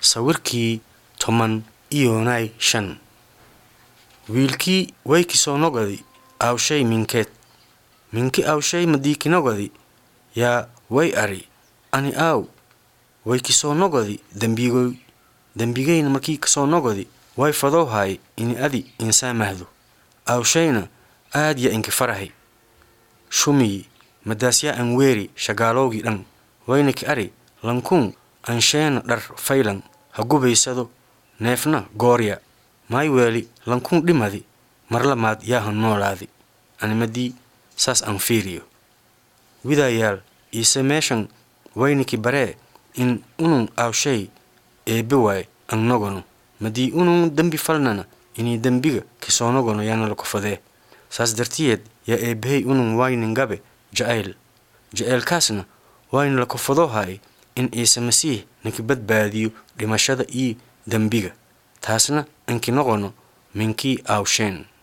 sawirkii toman iyonay shan wiilkii way kisoo nogadi awshay minkeed minki awshay madiiki nogadi yaa way ari ani aaw way kisoo nogadi dembigayna markii kasoo nogadi way fadowhay ini adi insaamahdo awshayna aad ya inki farahay shumii madaasyaa an weeri shagaalowgii dhan wayna ki ari lankun ansheena dhar faylan ha gubaysado neefna goorya maay weeli lankun dhimadi marlamaad yaahan noolaadi animadii saas aan fiiriyo widayaal iise meeshan wayniki baree in unun awshay eebbe waay an nogono madii unun dembi falnana inii dembiga kisoo nogono yaana lakufadee saas dartiyeed yaa eebbahey unun waynin gabe jaceylkaasna wayna lakufadoohay in ciise masiih ninki badbaadiyo dhimashada iyo dembiga taasna inki noqono minkii awsheen